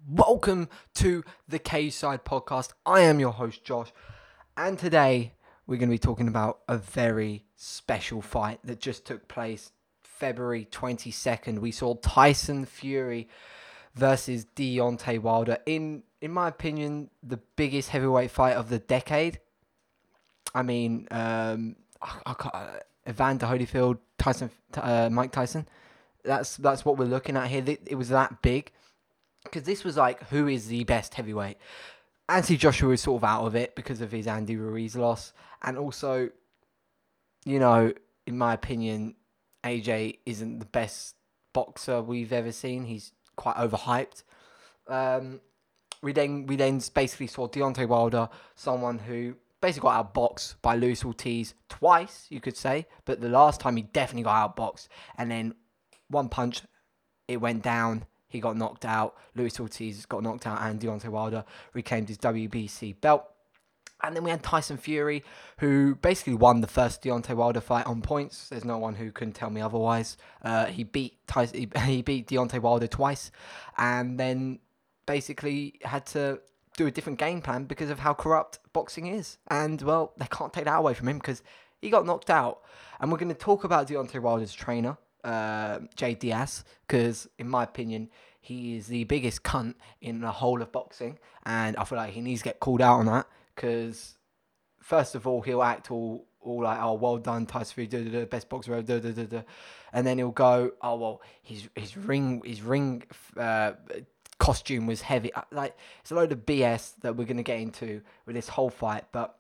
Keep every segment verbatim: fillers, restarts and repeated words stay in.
Welcome to the Cage Side Podcast. I am your host, Josh, and today we're going to be talking about a very special fight that just took place February twenty-second. We saw Tyson Fury versus Deontay Wilder in, in my opinion, the biggest heavyweight fight of the decade. I mean, um, I, I can't, uh, Evander Holyfield, Tyson, uh, Mike Tyson. That's that's what we're looking at here. It was that big. Because this was like, who is the best heavyweight? Anthony Joshua was sort of out of it because of his Andy Ruiz loss. And also, you know, in my opinion, A J isn't the best boxer we've ever seen. He's quite overhyped. Um, we then we then basically saw Deontay Wilder, someone who basically got outboxed by Luis Ortiz twice, you could say. But the last time he definitely got outboxed. And then one punch, it went down. He got knocked out. Luis Ortiz got knocked out, and Deontay Wilder reclaimed his W B C belt. And then we had Tyson Fury, who basically won the first Deontay Wilder fight on points. There's no one who can tell me otherwise. Uh, he beat Tyson, he, he beat Deontay Wilder twice, and then basically had to do a different game plan because of how corrupt boxing is. And well, they can't take that away from him because he got knocked out. And we're going to talk about Deontay Wilder's trainer, Uh, Jay Diaz, because in my opinion he is the biggest cunt in the whole of boxing, and I feel like he needs to get called out on that. Because first of all, he'll act all all like, oh, well done, Tyson Fury, duh, duh, duh, best boxer ever, duh, duh, duh, duh. And then he'll go, oh well, his his ring his ring uh, costume was heavy. Like, it's a load of B S that we're gonna get into with this whole fight. But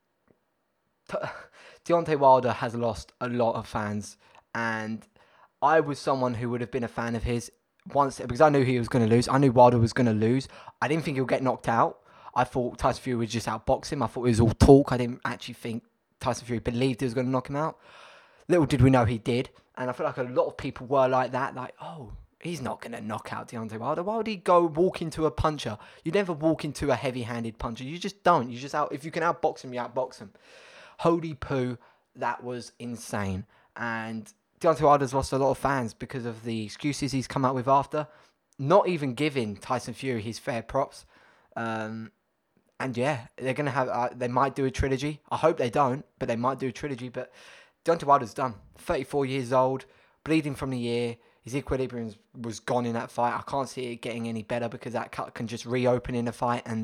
Deontay Wilder has lost a lot of fans, and I was someone who would have been a fan of his once, because I knew he was going to lose. I knew Wilder was going to lose. I didn't think he'll get knocked out. I thought Tyson Fury would just outbox him. I thought it was all talk. I didn't actually think Tyson Fury believed he was going to knock him out. Little did we know he did. And I feel like a lot of people were like that. Like, oh, he's not going to knock out Deontay Wilder. Why would he go walk into a puncher? You never walk into a heavy-handed puncher. You just don't. You just out. If you can outbox him, you outbox him. Holy poo, that was insane. And Deontay Wilder's lost a lot of fans because of the excuses he's come out with after, not even giving Tyson Fury his fair props. Um, and yeah, they're gonna have. Uh, they might do a trilogy. I hope they don't, but they might do a trilogy. But Deontay Wilder's done. thirty-four years old, bleeding from the ear. His equilibrium was gone in that fight. I can't see it getting any better because that cut can just reopen in a fight and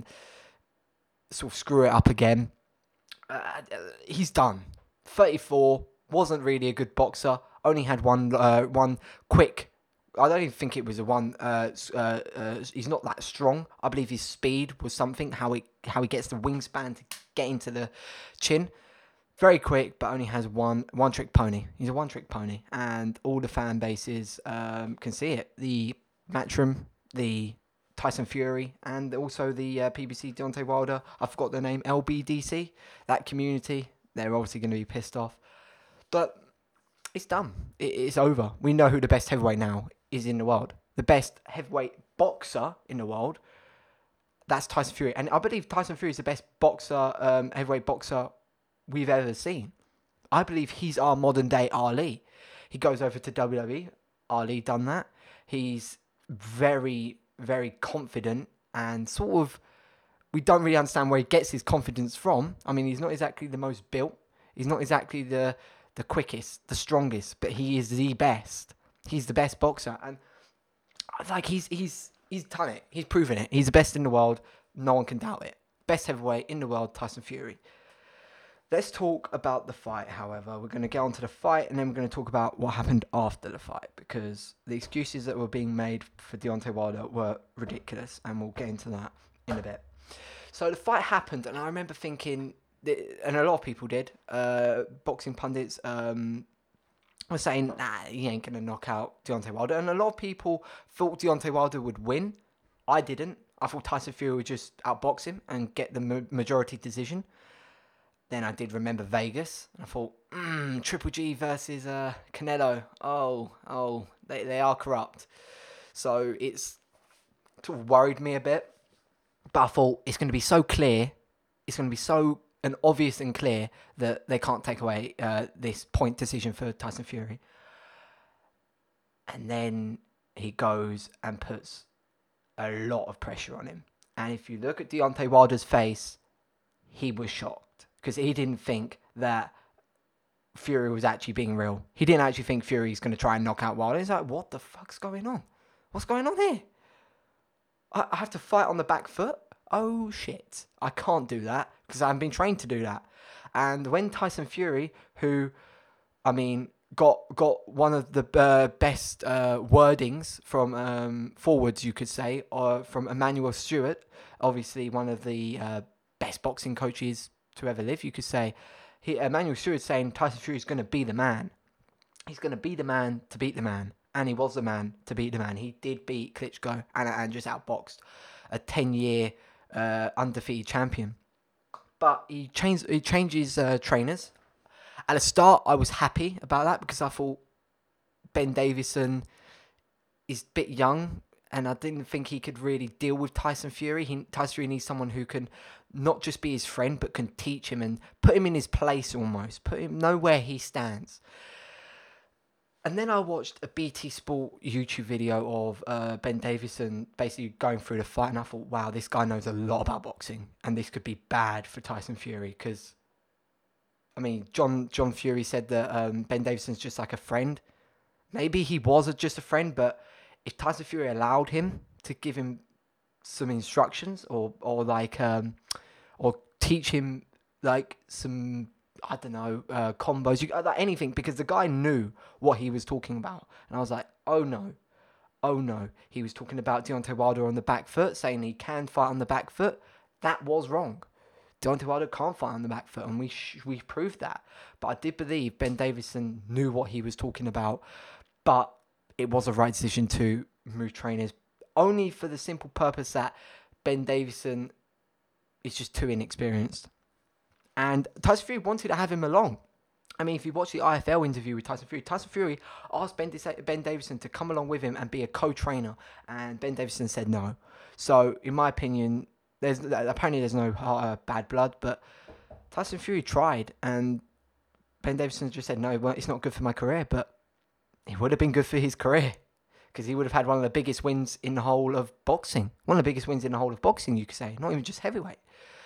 sort of screw it up again. Uh, he's done. thirty-four, wasn't really a good boxer. Only had one uh, one quick. I don't even think it was a one. Uh, uh, uh, he's not that strong. I believe his speed was something. How he how he gets the wingspan to get into the chin. Very quick, but only has one one trick pony. He's a one trick pony, and all the fan bases um, can see it. The Matchroom, the Tyson Fury, and also the uh, P B C Deontay Wilder. I forgot the name. L B D C. That community. They're obviously going to be pissed off, but it's done. It's over. We know who the best heavyweight now is in the world. The best heavyweight boxer in the world. That's Tyson Fury. And I believe Tyson Fury is the best boxer, um, heavyweight boxer we've ever seen. I believe he's our modern day Ali. He goes over to W W E. Ali done that. He's very, very confident and sort of, we don't really understand where he gets his confidence from. I mean, he's not exactly the most built. He's not exactly the the quickest, the strongest, but he is the best. He's the best boxer, and like he's he's he's done it. He's proven it. He's the best in the world. No one can doubt it. Best heavyweight in the world, Tyson Fury. Let's talk about the fight. However, we're going to get onto the fight, and then we're going to talk about what happened after the fight, because the excuses that were being made for Deontay Wilder were ridiculous, and we'll get into that in a bit. So the fight happened, and I remember thinking, and a lot of people did, uh, boxing pundits um, were saying, nah, he ain't going to knock out Deontay Wilder. And a lot of people thought Deontay Wilder would win. I didn't. I thought Tyson Fury would just outbox him and get the ma- majority decision. Then I did remember Vegas. And I thought, mm, Triple G versus uh, Canelo. Oh, oh, they, they are corrupt. So it's sort of worried me a bit. But I thought it's going to be so clear. It's going to be so and obvious and clear that they can't take away uh, this point decision for Tyson Fury. And then he goes and puts a lot of pressure on him. And if you look at Deontay Wilder's face, he was shocked because he didn't think that Fury was actually being real. He didn't actually think Fury's going to try and knock out Wilder. He's like, what the fuck's going on? What's going on here? I, I have to fight on the back foot? Oh, shit. I can't do that because I haven't been trained to do that. And when Tyson Fury, who, I mean, got got one of the uh, best uh, wordings from um, forwards, you could say, or from Emmanuel Stewart, obviously one of the uh, best boxing coaches to ever live, you could say. He, Emmanuel Stewart saying Tyson Fury is going to be the man. He's going to be the man to beat the man. And he was the man to beat the man. He did beat Klitschko and, and just outboxed a ten-year uh, undefeated champion. But he changed. He changes uh, trainers. At the start, I was happy about that because I thought Ben Davison is a bit young, and I didn't think he could really deal with Tyson Fury. He, Tyson Fury needs someone who can not just be his friend, but can teach him and put him in his place almost, put him know where he stands. And then I watched a B T Sport YouTube video of uh, Ben Davison basically going through the fight, and I thought, wow, this guy knows a lot about boxing, and this could be bad for Tyson Fury because, I mean, John John Fury said that um, Ben Davison's just like a friend. Maybe he was a, just a friend, but if Tyson Fury allowed him to give him some instructions or or like um, or teach him like some, I don't know, uh, combos, you, like anything, because the guy knew what he was talking about. And I was like, oh no, oh no. He was talking about Deontay Wilder on the back foot, saying he can fight on the back foot. That was wrong. Deontay Wilder can't fight on the back foot, and we sh- we proved that. But I did believe Ben Davison knew what he was talking about, but it was a right decision to move trainers, only for the simple purpose that Ben Davison is just too inexperienced. And Tyson Fury wanted to have him along. I mean, if you watch the I F L interview with Tyson Fury, Tyson Fury asked Ben, Dis- Ben Davison to come along with him and be a co-trainer, and Ben Davison said no. So, in my opinion, there's apparently there's no uh, bad blood, but Tyson Fury tried, and Ben Davison just said, no, well, it's not good for my career, but it would have been good for his career, because he would have had one of the biggest wins in the whole of boxing. One of the biggest wins in the whole of boxing, you could say, not even just heavyweight.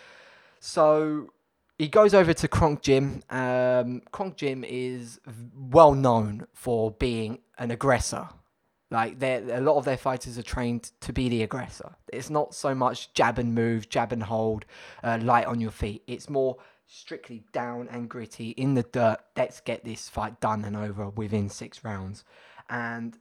So he goes over to Kronk Gym. Um, Kronk Gym is well known for being an aggressor. Like, a lot of their fighters are trained to be the aggressor. It's not so much jab and move, jab and hold, uh, light on your feet. It's more strictly down and gritty, in the dirt. Let's get this fight done and over within six rounds. And,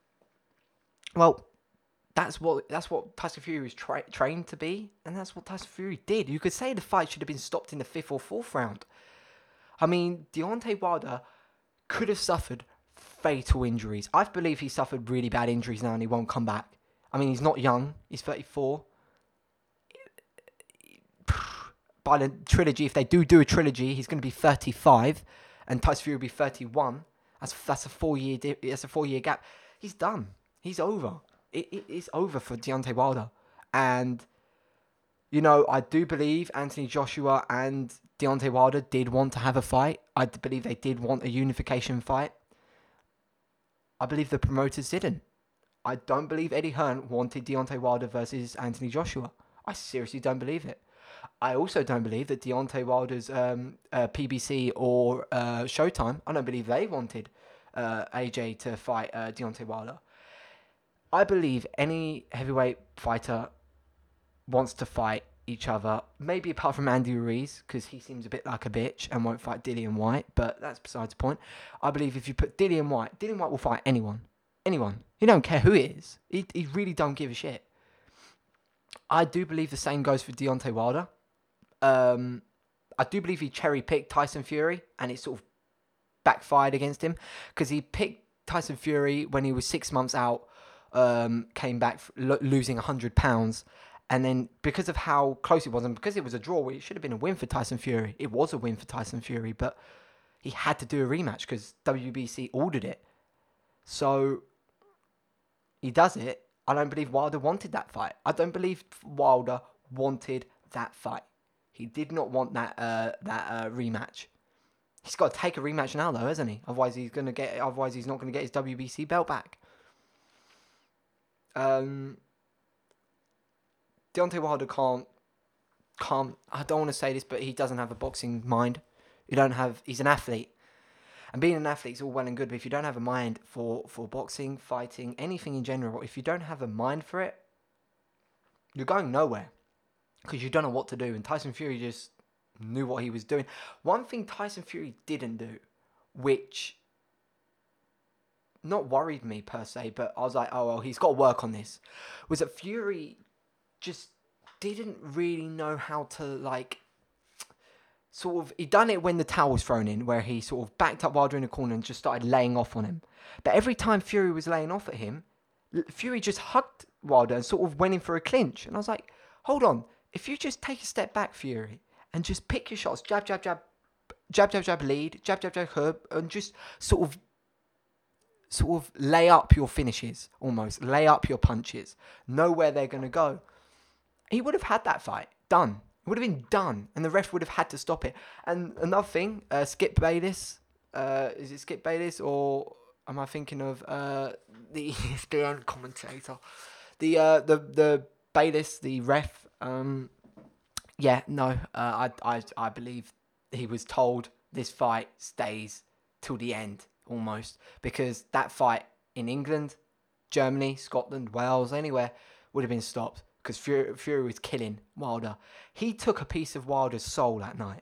well, that's what that's what Tyson Fury was tra- trained to be, and that's what Tyson Fury did. You could say the fight should have been stopped in the fifth or fourth round. I mean, Deontay Wilder could have suffered fatal injuries. I believe he suffered really bad injuries now and he won't come back. I mean, he's not young. He's thirty-four. By the trilogy, if they do do a trilogy, he's going to be thirty-five, and Tyson Fury will be thirty-one. That's that's a four year that's a four year gap. He's done. He's over. It, it is over for Deontay Wilder, and you know, I do believe Anthony Joshua and Deontay Wilder did want to have a fight. I believe they did want a unification fight. I believe the promoters didn't. I don't believe Eddie Hearn wanted Deontay Wilder versus Anthony Joshua. I seriously don't believe it. I also don't believe that Deontay Wilder's um, uh, P B C or uh, Showtime, I don't believe they wanted uh, A J to fight uh, Deontay Wilder. I believe any heavyweight fighter wants to fight each other, maybe apart from Andy Ruiz, because he seems a bit like a bitch and won't fight Dillian Whyte, but that's besides the point. I believe if you put Dillian Whyte, Dillian Whyte will fight anyone. Anyone. He don't care who it is. He, he really don't give a shit. I do believe the same goes for Deontay Wilder. Um, I do believe he cherry-picked Tyson Fury, and it sort of backfired against him, because he picked Tyson Fury when he was six months out, um, came back lo- losing one hundred pounds, and then because of how close it was, and because it was a draw, it should have been a win for Tyson Fury. It was a win for Tyson Fury, but he had to do a rematch because W B C ordered it. So he does it. I don't believe Wilder wanted that fight. I don't believe Wilder wanted that fight. He did not want that uh, that uh, rematch. He's got to take a rematch now, though, hasn't he? Otherwise, he's gonna get. Otherwise, he's not gonna get his W B C belt back. Um. Deontay Wilder can't, can't, I don't want to say this, but he doesn't have a boxing mind. You don't have, he's an athlete. And being an athlete is all well and good, but if you don't have a mind for, for boxing, fighting, anything in general, if you don't have a mind for it, you're going nowhere. Because you don't know what to do. And Tyson Fury just knew what he was doing. One thing Tyson Fury didn't do, which not worried me per se, but I was like, oh, well, he's got to work on this, was that Fury just didn't really know how to, like, sort of, he done it when the towel was thrown in, where he sort of backed up Wilder in the corner and just started laying off on him. But every time Fury was laying off at him, Fury just hugged Wilder and sort of went in for a clinch. And I was like, hold on, if you just take a step back, Fury, and just pick your shots, jab, jab, jab, jab, jab, jab, lead, jab, jab, jab, herb, and just sort of, sort of lay up your finishes, almost, lay up your punches, know where they're going to go, he would have had that fight done. It would have been done, and the ref would have had to stop it. And another thing, uh, Skip Bayless, uh, is it Skip Bayless, or am I thinking of uh, the E S P N commentator? The uh, the the Bayless, the ref. Um, yeah, no, uh, I I I believe he was told this fight stays till the end, almost, because that fight in England, Germany, Scotland, Wales, anywhere would have been stopped. Because Fury, Fury was killing Wilder. He took a piece of Wilder's soul that night.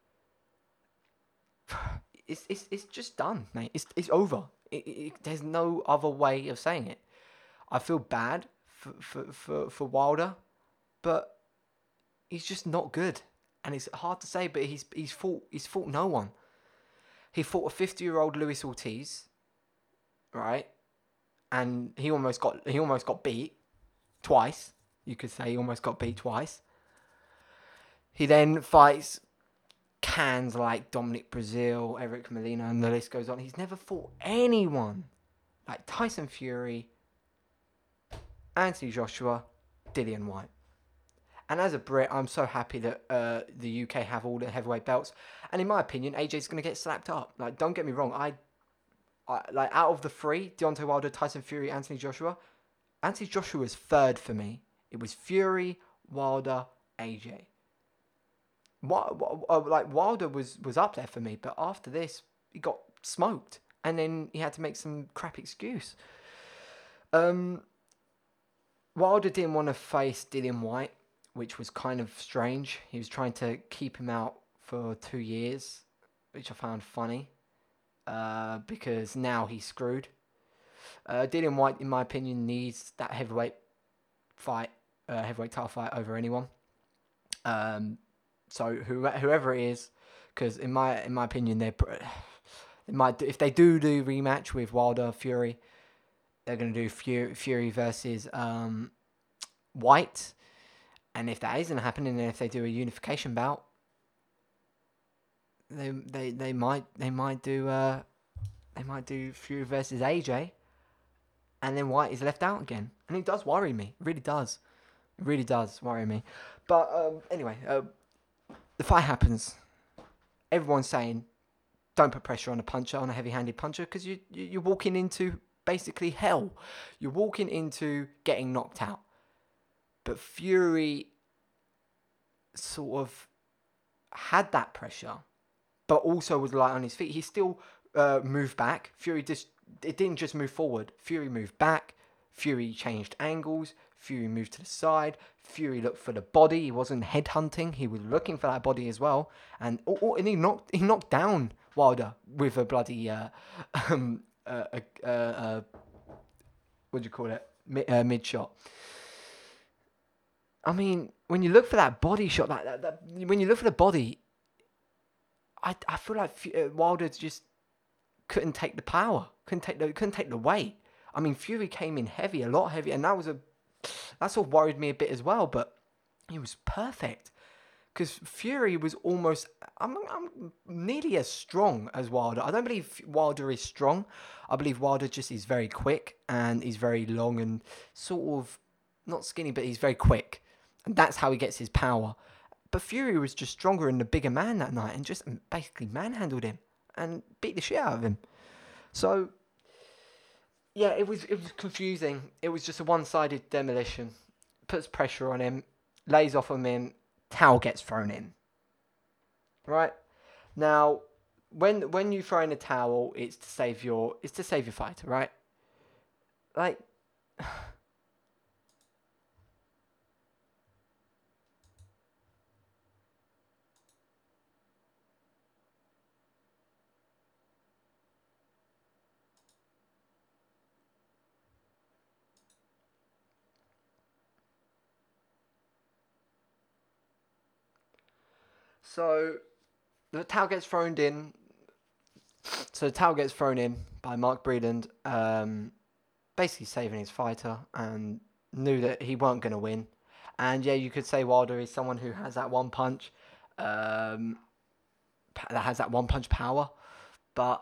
It's it's it's just done, mate. It's it's over. It, it, there's no other way of saying it. I feel bad for, for, for, for Wilder, but he's just not good. And it's hard to say, but he's he's fought he's fought no one. He fought a fifty-year-old Luis Ortiz, right? And he almost got he almost got beat twice. You could say he almost got beat twice. He then fights cans like Dominic Brazil, Eric Molina, and the list goes on. He's never fought anyone like Tyson Fury, Anthony Joshua, Dillian White. And as a Brit, I'm so happy that uh, the U K have all the heavyweight belts. And in my opinion, A J's going to get slapped up. Like, don't get me wrong. I, I like out of the three, Deontay Wilder, Tyson Fury, Anthony Joshua, Anthony Joshua was third for me. It was Fury, Wilder, A J. What, what, like Wilder was, was up there for me, but after this, he got smoked, and then he had to make some crap excuse. Um, Wilder didn't want to face Dillian White, which was kind of strange. He was trying to keep him out for two years, which I found funny, uh, because now he's screwed. Uh, Dillian White, in my opinion, needs that heavyweight fight, uh, heavyweight title fight over anyone. Um, so who, whoever it is, because in my in my opinion, they're they might if they do do rematch with Wilder Fury, they're gonna do Fury, Fury versus um, White, and if that isn't happening, and if they do a unification bout, they they they might they might do uh, they might do Fury versus A J. And then White is left out again. And it does worry me. It really does. It really does worry me. But um, anyway, uh, the fight happens. Everyone's saying, don't put pressure on a puncher, on a heavy-handed puncher, because you, you, you're walking into basically hell. You're walking into getting knocked out. But Fury sort of had that pressure, but also was light on his feet. He still uh, moved back. Fury just... It didn't just move forward. Fury moved back. Fury changed angles. Fury moved to the side. Fury looked for the body. He wasn't headhunting. He was looking for that body as well. And oh, oh, and he knocked he knocked down Wilder with a bloody uh, um uh, uh, uh, uh what do you call it mid, uh, mid shot. I mean, when you look for that body shot, that, that, that when you look for the body, I I feel like uh, Wilder just couldn't take the power, couldn't take the couldn't take the weight. I mean, Fury came in heavy, a lot heavy, and that was a that sort of worried me a bit as well. But he was perfect because Fury was almost I'm I'm nearly as strong as Wilder. I don't believe Wilder is strong. I believe Wilder just is very quick and he's very long and sort of not skinny, but he's very quick, and that's how he gets his power. But Fury was just stronger and the bigger man that night, and just basically manhandled him and beat the shit out of him. So, yeah, it was it was confusing. It was just a one-sided demolition. Puts pressure on him. lays off on him, towel gets thrown in. Right? Now, when when you throw in a towel, it's to save your it's to save your fighter, right? Like so the towel gets thrown in. So the towel gets thrown in by Mark Breland, um, basically saving his fighter, and knew that he weren't going to win. And yeah, you could say Wilder is someone who has that one punch, um, that has that one punch power, but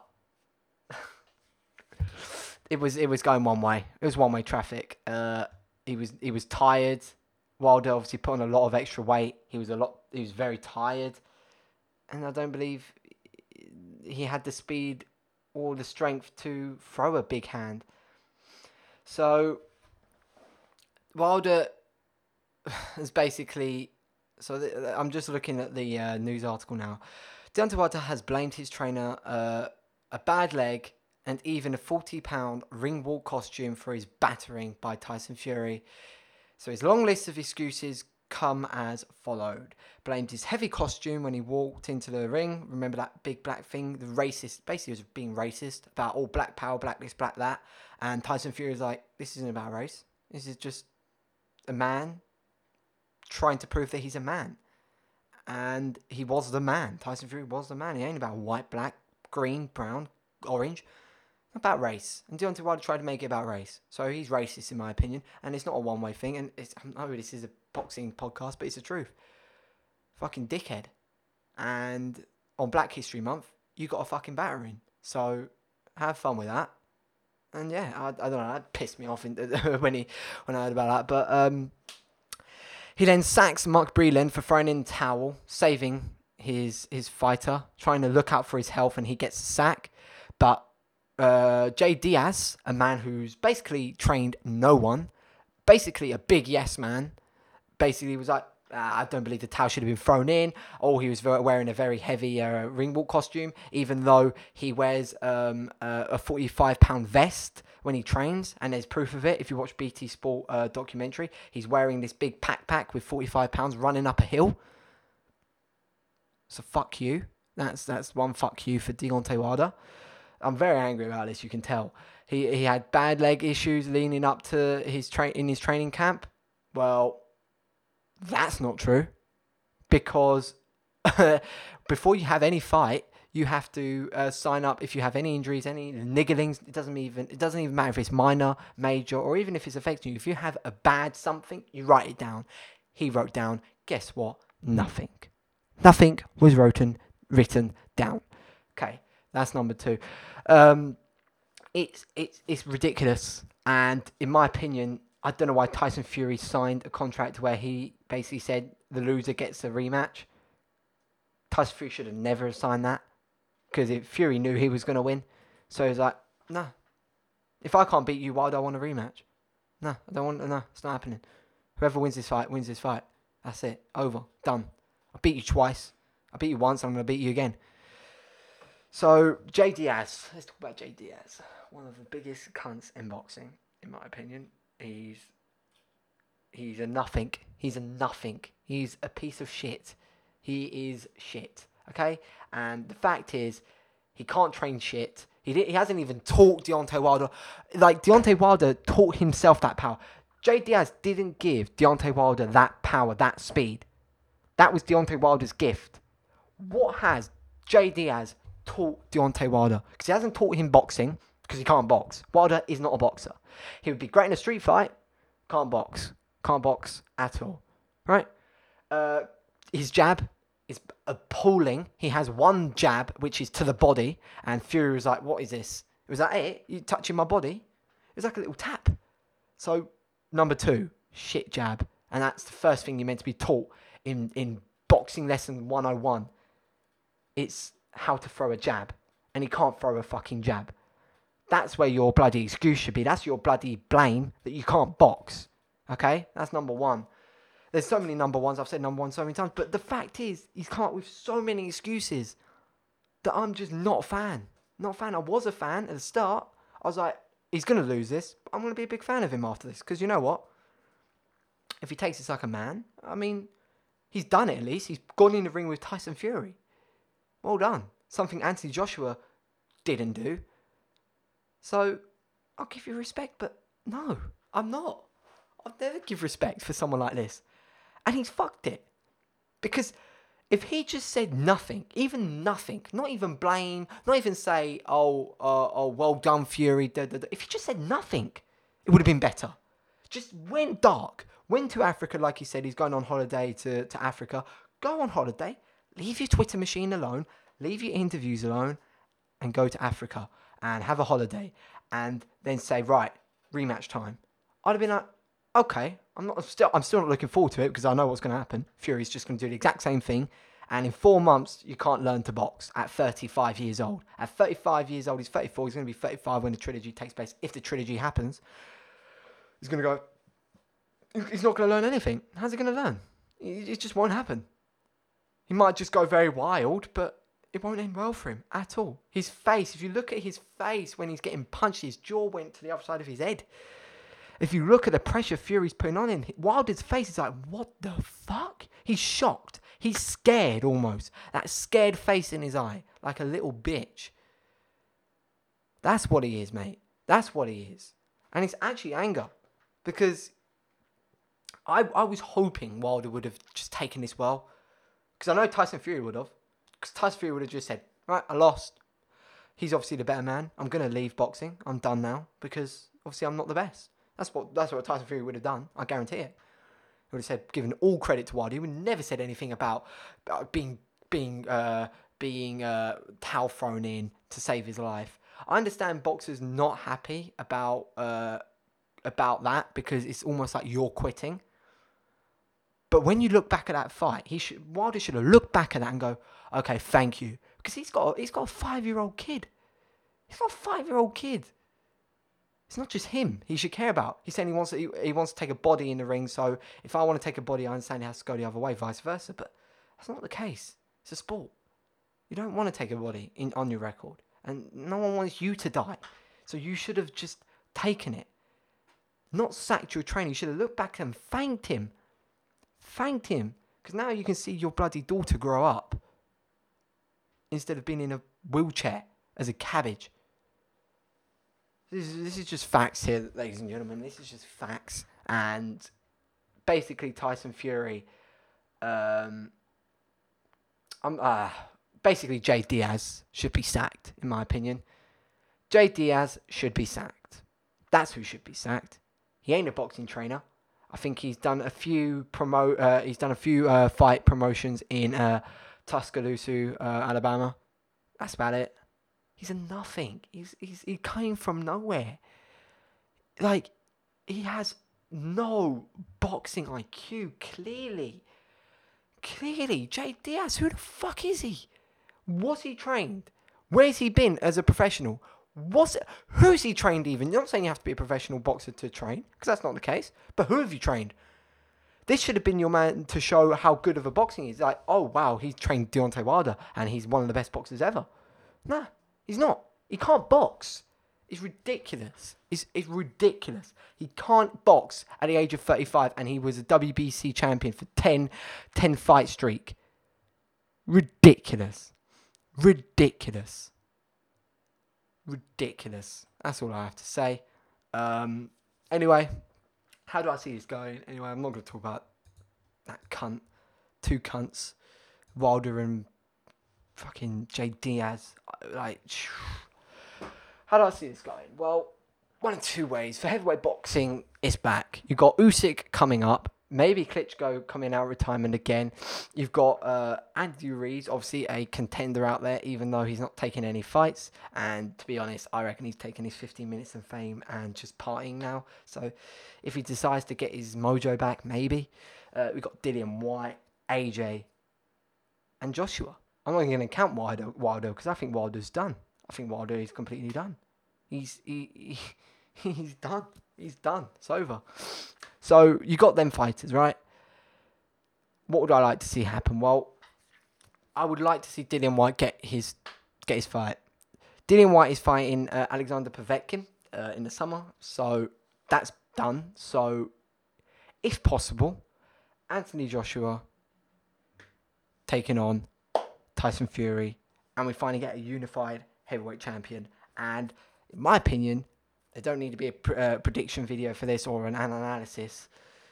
it was it was going one way. It was one way traffic. Uh, he was he was tired. Wilder obviously put on a lot of extra weight. He was a lot. He was very tired, and I don't believe he had the speed or the strength to throw a big hand. So Wilder is basically. So th- I'm just looking at the uh, news article now. Deontay Wilder has blamed his trainer uh, a bad leg and even a forty pound ring walk costume for his battering by Tyson Fury. So his long list of excuses come as followed. Blamed his heavy costume when he walked into the ring. Remember that big black thing? The racist, basically was being racist about all black power, black this, black that. And Tyson Fury was like, this isn't about race. This is just a man trying to prove that he's a man. And he was the man. Tyson Fury was the man. He ain't about white, black, green, brown, orange. About race. And Deontay Wilder tried to make it about race. So he's racist in my opinion. And it's not a one-way thing. And it's, I know this is a boxing podcast, but it's the truth. Fucking dickhead. And on Black History Month, you got a fucking battering. So have fun with that. And yeah, I, I don't know. That pissed me off in, when he when I heard about that. But um, he then sacks Mark Breland for throwing in the towel, saving his his fighter, trying to look out for his health, and he gets a sack. But uh, Jay Diaz, a man who's basically trained no one, basically a big yes man, basically was like, ah, I don't believe the towel should have been thrown in. Or he was wearing a very heavy uh, ring walk costume, even though he wears um, uh, a forty-five pound vest when he trains, and there's proof of it. If you watch B T Sport uh, documentary, he's wearing this big backpack with forty-five pounds running up a hill. So fuck you. That's that's one fuck you for Deontay Wilder. I'm very angry about this. You can tell he he had bad leg issues leading up to his train in his training camp. Well, that's not true, because before you have any fight, you have to uh, sign up if you have any injuries, any nigglings. It doesn't even it doesn't even matter if it's minor, major, or even if it's affecting you. If you have a bad something, you write it down. He wrote down. Guess what? Nothing. Nothing was written written down. Okay, that's number two. Um, it's it's it's ridiculous, and in my opinion, I don't know why Tyson Fury signed a contract where he basically said the loser gets a rematch. Tyson Fury should have never signed that, because if Fury knew he was going to win. So he's like, no. If I can't beat you, why do I want a rematch? No, I don't want. No, it's not happening. Whoever wins this fight wins this fight. That's it. Over. Done. I beat you twice. I beat you once. I'm going to beat you again. So Jay Diaz. Let's talk about Jay Diaz. One of the biggest cunts in boxing, in my opinion. He's he's a nothing. He's a nothing. He's a piece of shit. He is shit. Okay? And the fact is, he can't train shit. He did, he hasn't even taught Deontay Wilder. Like, Deontay Wilder taught himself that power. Jay Diaz didn't give Deontay Wilder that power, that speed. That was Deontay Wilder's gift. What has Jay Diaz taught Deontay Wilder? Because he hasn't taught him boxing, because he can't box. Wilder is not a boxer. He would be great in a street fight. Can't box. Can't box at all. Right? Uh, his jab is appalling. He has one jab, which is to the body, and Fury was like, what is this? Was that it? You touching my body? It was like a little tap. So, number two, shit jab. And that's the first thing you're meant to be taught in, in boxing lesson one oh one. It's how to throw a jab. And he can't throw a fucking jab. That's where your bloody excuse should be. That's your bloody blame that you can't box. Okay? That's number one. There's so many number ones. I've said number one so many times. But the fact is, he's come up with so many excuses that I'm just not a fan. Not a fan. I was a fan at the start. I was like, he's going to lose this. But I'm going to be a big fan of him after this. Because you know what? If he takes this like a man, I mean, he's done it at least. He's gone in the ring with Tyson Fury. Well done. Something Anthony Joshua didn't do. So, I'll give you respect, but no, I'm not. I'll never give respect for someone like this. And he's fucked it. Because if he just said nothing, even nothing, not even blame, not even say, oh, uh, oh, well done, Fury, da, da, da. If he just said nothing, it would have been better. Just went dark. Went to Africa, like he said, he's going on holiday to, to Africa. Go on holiday. Leave your Twitter machine alone. Leave your interviews alone. And go to Africa. And have a holiday. And then say, right, rematch time. I'd have been like, okay, I'm not still I'm still not looking forward to it because I know what's going to happen. Fury's just going to do the exact same thing. And in four months, you can't learn to box at thirty-five years old. At thirty-five years old, he's thirty-four. He's going to be thirty-five when the trilogy takes place. If the trilogy happens, he's going to go, he's not going to learn anything. How's he going to learn? It just won't happen. He might just go very wild, but it won't end well for him at all. His face, if you look at his face when he's getting punched, his jaw went to the other side of his head. If you look at the pressure Fury's putting on him, Wilder's face is like, what the fuck? He's shocked. He's scared almost. That scared face in his eye, like a little bitch. That's what he is, mate. That's what he is. And it's actually anger. Because I I was hoping Wilder would have just taken this well. Because I know Tyson Fury would have. Because Tyson Fury would have just said, right, I lost. He's obviously the better man. I'm going to leave boxing. I'm done now. Because obviously I'm not the best. That's what that's what Tyson Fury would have done. I guarantee it. He would have said, given all credit to Wilder. He would never said anything about, about being being uh, being uh, towel thrown in to save his life. I understand boxers not happy about uh, about that because it's almost like you're quitting. But when you look back at that fight, he should Wilder should have looked back at that and go, okay, thank you, because he's got he's got a five year old kid. He's got a five year old kid. It's not just him he should care about. He's saying he wants to, he, he wants to take a body in the ring, so if I want to take a body, I understand he has to go the other way, vice versa. But that's not the case. It's a sport. You don't want to take a body in, on your record. And no one wants you to die. So you should have just taken it. Not sacked your trainer. You should have looked back and thanked him. Thanked him. Because now you can see your bloody daughter grow up. Instead of being in a wheelchair as a cabbage. This is, this is just facts here, ladies and gentlemen. This is just facts. And basically, Tyson Fury, um, I'm, uh, basically, Jay Diaz should be sacked, in my opinion. Jay Diaz should be sacked. That's who should be sacked. He ain't a boxing trainer. I think he's done a few promo. Uh, he's done a few uh, fight promotions in uh, Tuscaloosa, uh, Alabama. That's about it. He's a nothing. He's he's he came from nowhere. Like, he has no boxing I Q. Clearly, clearly, Jay Diaz. Who the fuck is he? Was he trained? Where's he been as a professional? Was it, who's he trained even? You're not saying you have to be a professional boxer to train, because that's not the case. But who have you trained? This should have been your man to show how good of a boxing he is. Like, oh wow, he's trained Deontay Wilder and he's one of the best boxers ever. Nah. He's not. He can't box. It's ridiculous. It's, it's ridiculous. He can't box at the age of thirty-five, and he was a W B C champion for ten, ten fight streak. Ridiculous. Ridiculous. Ridiculous. That's all I have to say. Um, anyway, how do I see this going? Anyway, I'm not going to talk about that cunt. Two cunts. Wilder and fucking Jay Diaz. Like, how do I see this going? Well, one of two ways. For heavyweight boxing, it's back. You've got Usyk coming up. Maybe Klitschko coming out of retirement again. You've got uh, Andy Ruiz, obviously a contender out there, even though he's not taking any fights. And to be honest, I reckon he's taking his fifteen minutes of fame and just partying now. So if he decides to get his mojo back, maybe. Uh, we've got Dillian White, A J, and Joshua. I'm not going to count Wilder Wilder because I think Wilder's done. I think Wilder is completely done. He's he, he he's done. He's done. It's over. So you got them fighters, right? what would I like to see happen? Well, I would like to see Dillian White get his get his fight. Dillian White is fighting uh, Alexander Povetkin uh, in the summer, so that's done. So, if possible, Anthony Joshua taking on Tyson Fury, and we finally get a unified heavyweight champion. And in my opinion, there don't need to be a pr- uh, prediction video for this or an analysis.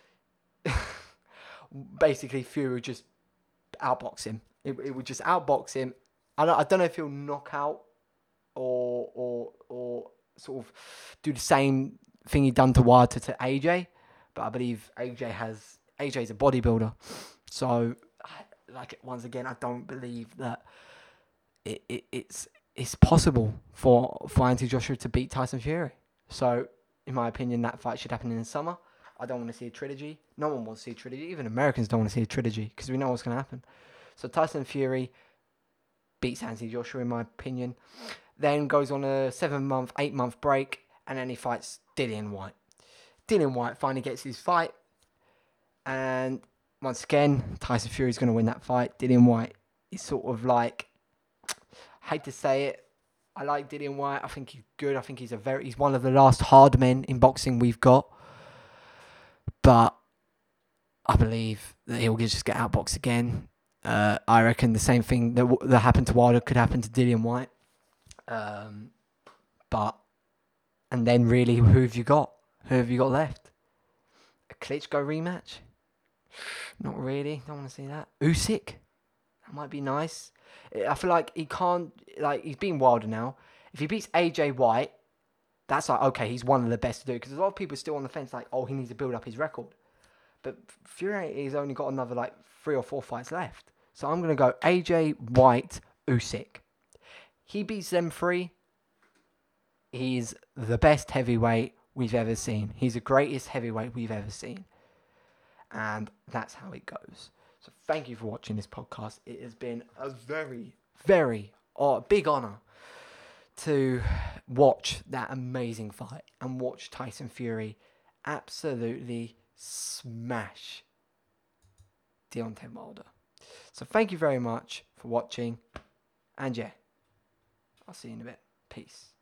Basically, Fury would just outbox him. It, it would just outbox him. I don't, I don't know if he'll knock out or or or sort of do the same thing he done to Wilder to A J, but I believe A J has A J's a bodybuilder, so like once again, I don't believe that it, it it's it's possible for for Anthony Joshua to beat Tyson Fury. So in my opinion, that fight should happen in the summer. I don't want to see a trilogy. No one wants to see a trilogy. Even Americans don't want to see a trilogy because we know what's going to happen. So Tyson Fury beats Anthony Joshua, in my opinion. Then goes on a seven-month, eight-month break, and then he fights Dillian White. Dillian White finally gets his fight, and once again, Tyson Fury is going to win that fight. Dillian White is sort of like, I hate to say it, I like Dillian White. I think he's good. I think he's a very he's one of the last hard men in boxing we've got. But I believe that he'll just get outboxed again. Uh, I reckon the same thing that that happened to Wilder could happen to Dillian White. Um, but and then really, who have you got? Who have you got left? A Klitschko rematch? Not really. Don't want to see that. Usyk? That might be nice. I feel like he can't. Like he's being Wilder now. If he beats A J White, that's like okay. He's one of the best to do it because a lot of people are still on the fence. Like, oh, he needs to build up his record. But Fury has only got another like three or four fights left. So I'm gonna go A J White, Usyk. He beats them three. He's the best heavyweight we've ever seen. He's the greatest heavyweight we've ever seen. And that's how it goes. So thank you for watching this podcast. It has been a very, very uh, big honour to watch that amazing fight and watch Tyson Fury absolutely smash Deontay Wilder. So thank you very much for watching. And yeah, I'll see you in a bit. Peace.